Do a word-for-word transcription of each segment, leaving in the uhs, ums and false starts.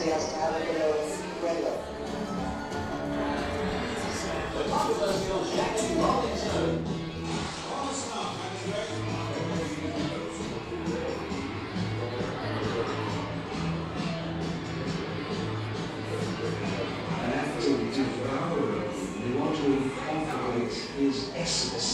obviously has to have a bit of regular. The controversial Jackie Robinson. An act to devour, they want to incorporate his essence.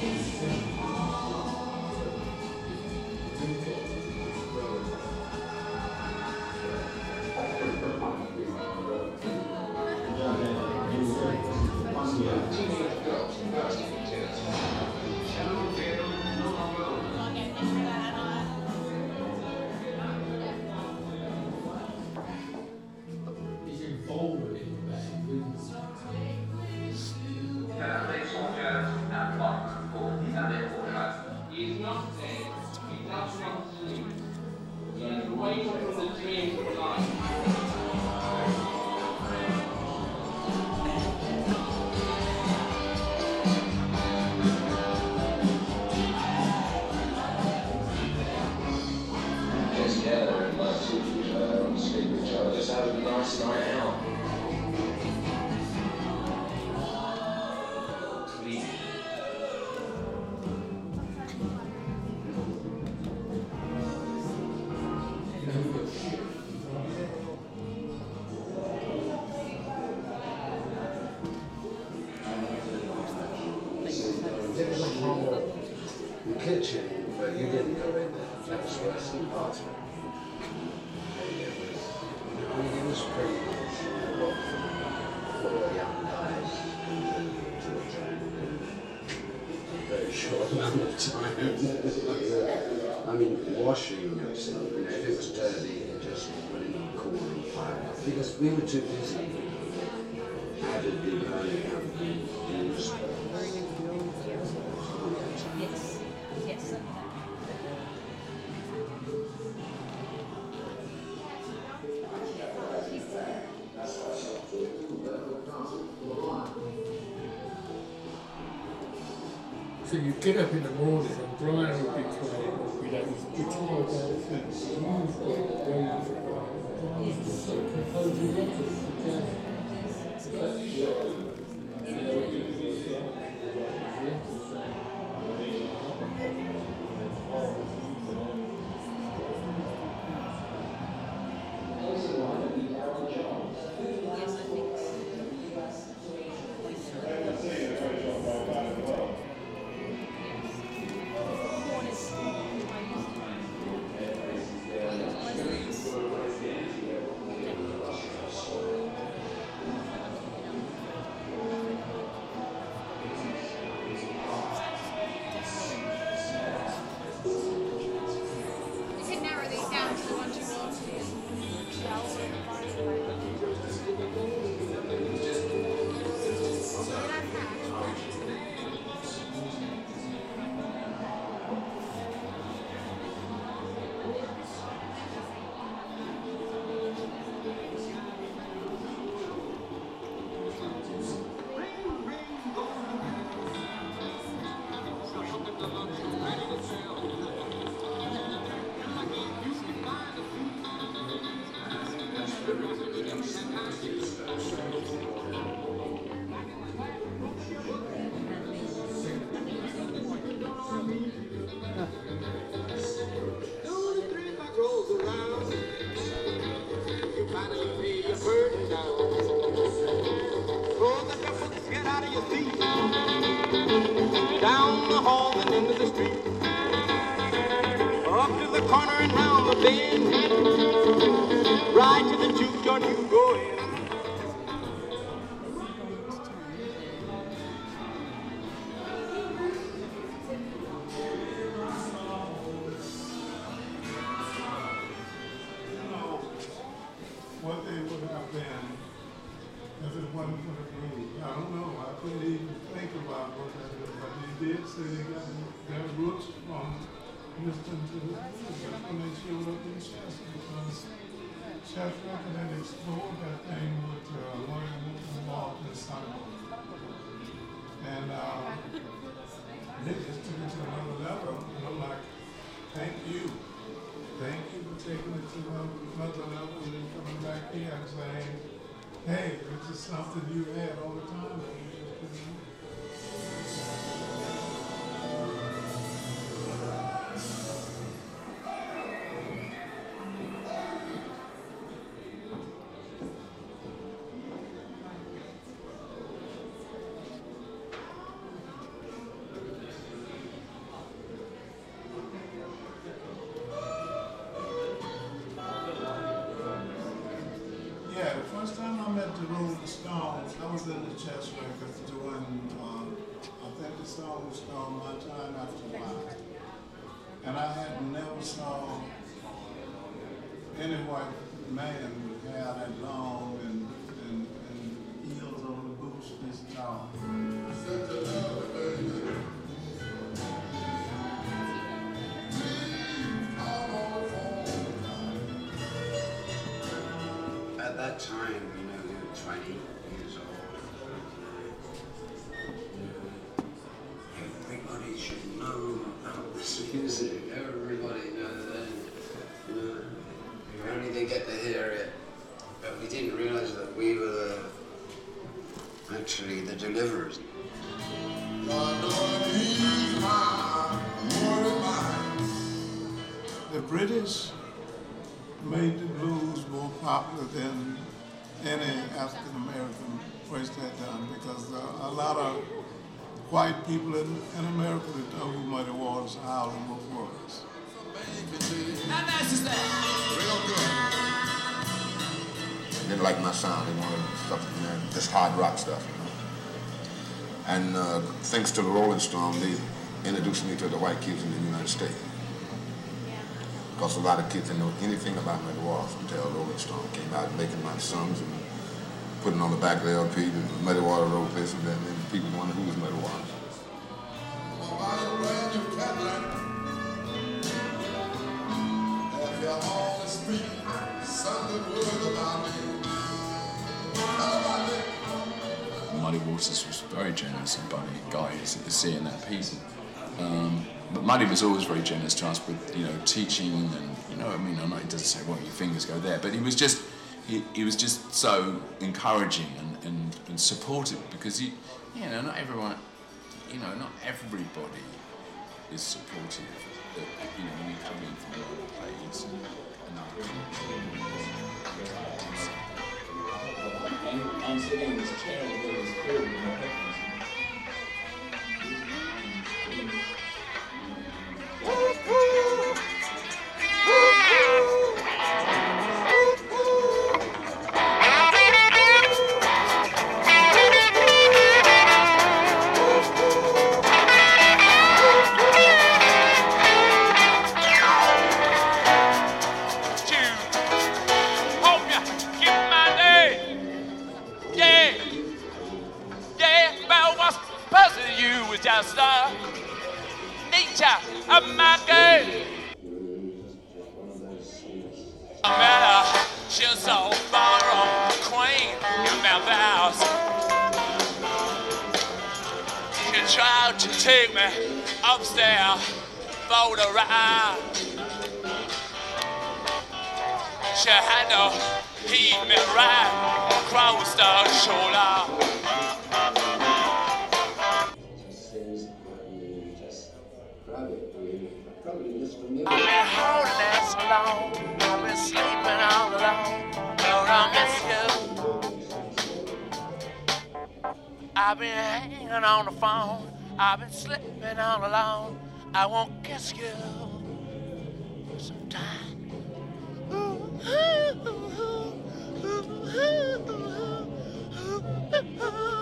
Kitchen, but you didn't go in there. That was worse than part of it. I mean, it was pretty much what four young guys can do in a very short amount of time. I mean, washing yourself, you know, if it was dirty, you just put it in the corner and pile it up. Because we were too busy avidly burning up the news. Yes. Yes. So you get up in the morning and Brian would be playing, you know, his guitar about things, and you've got those, he's just so composing records for jazz. Down the hall and into the street, up to the corner and round the bend, right to the juke joint you go in. What they would have been if it wasn't for the groove. I don't know. I couldn't even think about what that is. But they did say they got their roots from listening to the music when they showed up in Chester. Because Chef Record had explored that thing with uh, William Walt and Simon. And uh, they just took it to another level. And I'm like, thank you. thank you for taking it to another level and then coming back here and saying, hey, this is something you had all the time. And you just couldn't. Yeah, the first time I met the Rolling Stones, I was in the chess records doing, uh, I think the song was called My Time After Mine. And I had never saw any white man with hair that long and, and, and heels on the boots this tall. At that time, you know, we were twenty years old. Everybody should know about this music. Everybody knows that. You know, only they get to hear it. But we didn't realize that we were the, actually the deliverers. The British made the blues more popular than any African American place had done, because uh, a lot of white people in, in America didn't know who Muddy Waters, Howlin' Wolf was. How nice is that? Real good. They didn't like my sound. They wanted something, you know, just hard rock stuff, you know. And uh, thanks to the Rolling Stone, they introduced me to the white kids in the United States. Because a lot of kids didn't know anything about Muddy Waters until Rolling Stone came out making my songs and putting on the back of the L P, the Muddy Waters wrote this, and then, then people wondered who was Muddy Waters. Muddy Waters was very generous and funny guy to see in that piece. Um, but Muddy was always very generous to us with, you know, teaching and, you know, I mean, I'm not, he doesn't say, well, your fingers go there, but he was just, he, he was just so encouraging and, and, and supportive, because he, you know, not everyone, you know, not everybody is supportive. That, you know, when you come in from another place and another country. I'm, I'm sitting in this chair with this food in my headphones. Just the nature of my girl. Matter, she's so far on queen in my vows. She tried to take me upstairs for the ride. She had to heat me right across the shoulder. I've been holding that so long, I've been sleeping all alone, Lord, I miss you. I've been hanging on the phone, I've been sleeping all alone, I won't kiss you sometime. Ooh, ooh, ooh, ooh, ooh, ooh, ooh.